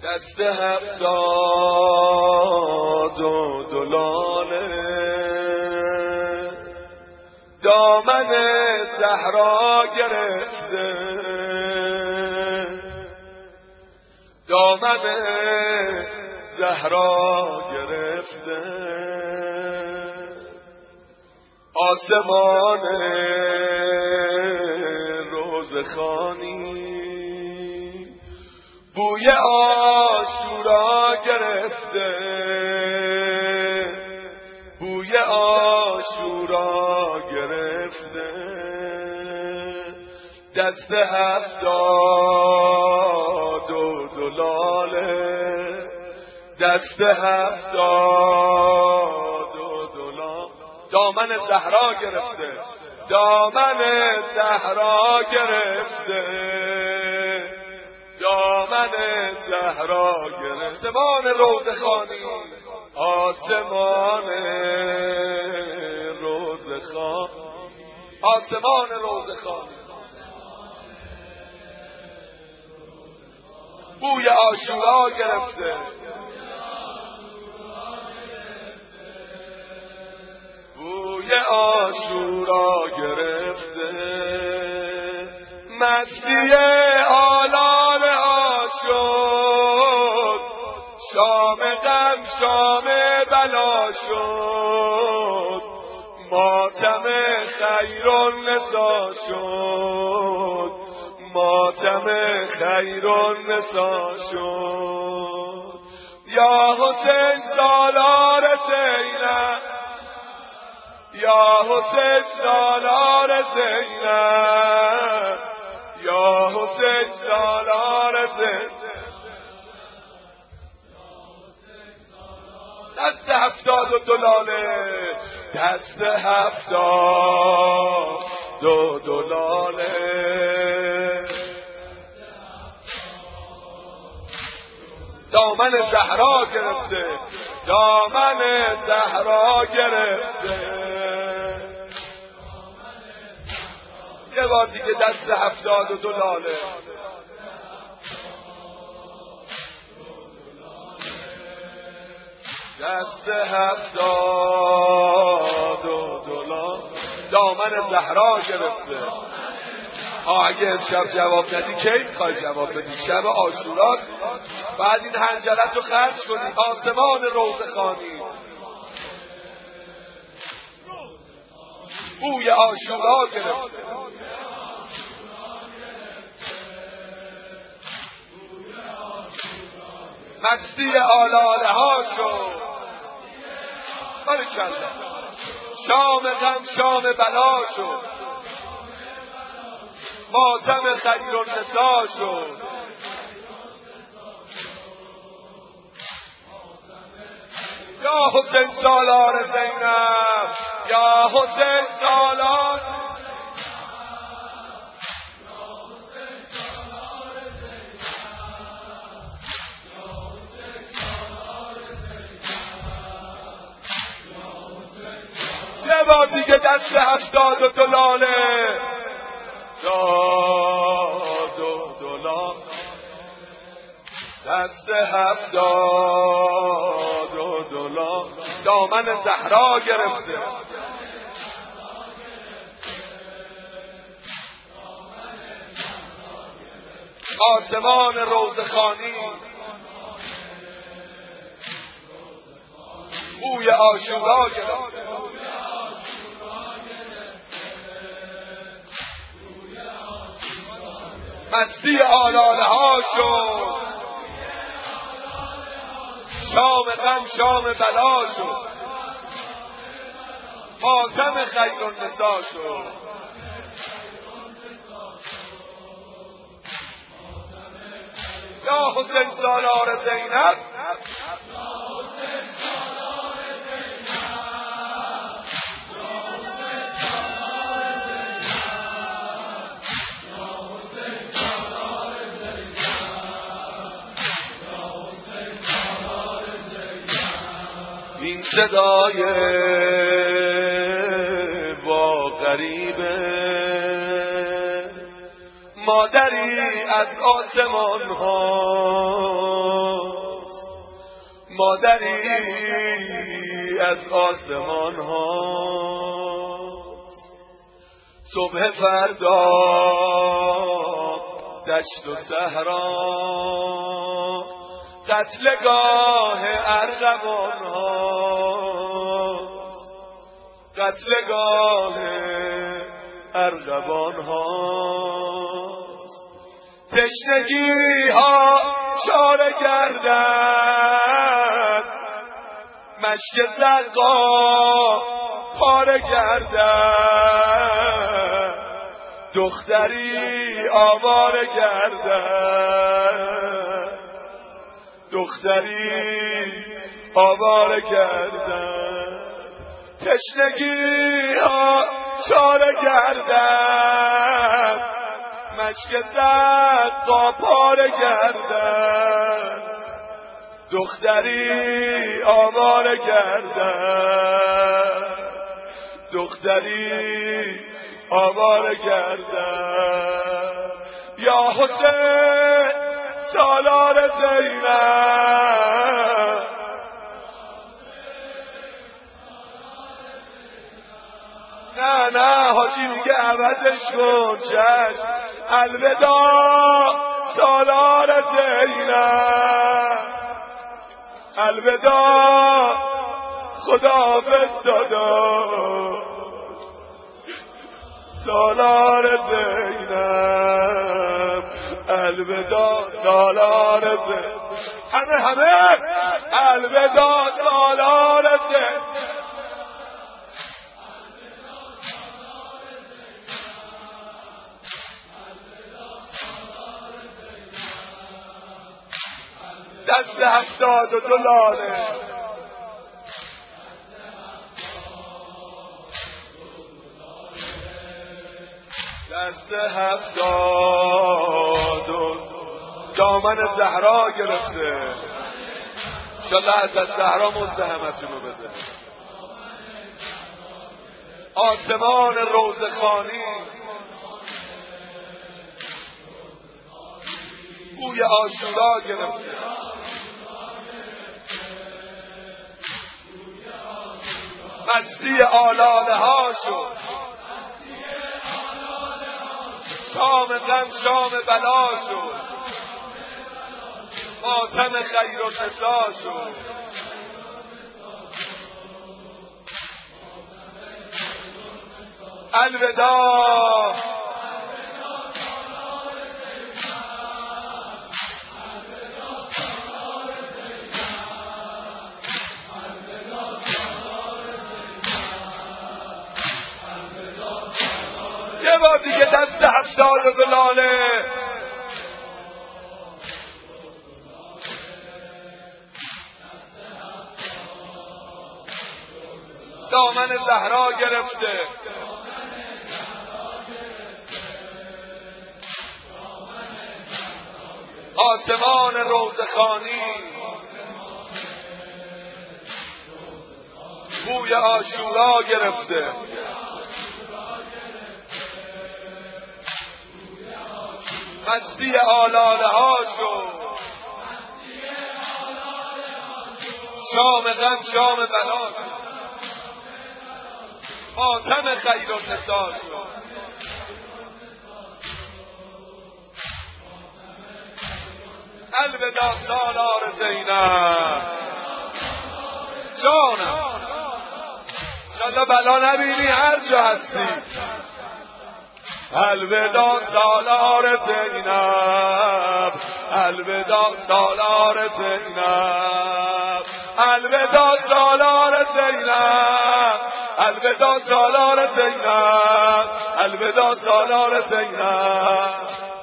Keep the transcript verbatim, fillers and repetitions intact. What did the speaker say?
دست هفتاد و دلاله دامن زهرا گرفته، دامن زهرا گرفته، آسمان روزخانی بوی عاشورا گرفته، بوی عاشورا گرفته، دست هفتاد و دلاله، دست هفتاد و دلاله دامن زهرا گرفته، دامن زهرا گرفته، دامن زهرا گرفته، آسمان روزخانی، آسمان روزخان، آسمان روزخانی بوی عاشورا گرفته، بوی عاشورا گرفته، مستی آلال آشد، شام غم شام بلا شد، ماتم خیرالنسا شد، ماتم خیرالنسا شد، یا حسین سالار زینب، یا حسین سالار زینب، یا حسین سالار زینب، دست هفتاد و دلاله، دست هفتاد و دلاله، دامن زهرا گرفته، دامن زهرا گرفته، یه بار دیگه دست هفتاد و دلاله، دست هفتاد و دلاله، دامن زهرا گرفته. ها اگه امشب جواب ندی کی میخوای جواب بدی؟ شب عاشوراست، بعد این حنجرت رو خرج کنی. آسمان روزخانی بوی عاشورا گرفته، مستی آلاله ها شد، بارکالله، شام غم شام بلا شد، ماتم خیرالنسا شد، یا حسین سالار زینب، یا حسین سالار، یه بار دیگه دست هفتاد و دلاله، داد و دلال، دست هفتاد و دلال، دامن زهرا گرفته، آسمان روزخانی بوی عاشورا گرفته، مستی آلاله ها شد، شام غم شام بلا شد، ماتم خیرالنسا شد، یا حسین سالار زینب، این صدای با غریبه مادری از آسمان ها مادری از آسمان ها، صبح فردا دشت و صحرا، قتلگاه ارغوان ها، قتلگاه ارغوان ها. تشنگی ها شاره گردد، مشک زرقا پاره گردد، دختری آواره گردد، دختری آواره گردد. تشنگی ها شاره گردد، مشک زرقا پاره گردد، دختری آواره گردد، دختری آواره گردد. یا حسین سالار زینب، نه نه حاجی میگه عوضش کن چشم. الوداع سالار زینب، الوداع خداحافظ دادا سالار زینب، الوداع سالار زینب. همه همه الوداع سالار زینب. دست هفتاد و دو لاله، دست هفتاد و دامن زهرا گرفته. انشالله از زهرا مزدحمتونو بده. آسمان روزخانی، بوی عاشورا گرفته. مستی آلاله ها شد، شام غم شام بلا شد، ماتم خیر و نسا شد. الوداع یه بار دیگه دست هفتاد و دو لاله. دامن زهرا گرفته. آسمان روزخانی، بوی عاشورا گرفته. مستی آلاله ها شد، شام غم شام بلا شد، ماتم خیر و نسا شد. الوداع سالار زینب جانم، انشالله بلا نبینی هر جا هستی. الوداع سالار زینب، الوداع سالار زینب، الوداع سالار زینب، الوداع سالار زینب، الوداع سالار زینب.